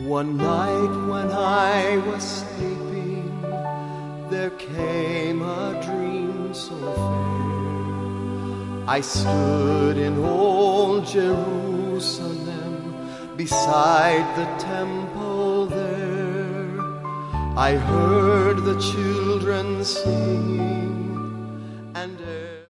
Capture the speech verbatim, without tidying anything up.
One night when I was sleeping, there came a dream so fair. I stood in old Jerusalem, beside the temple there. I heard the children singing,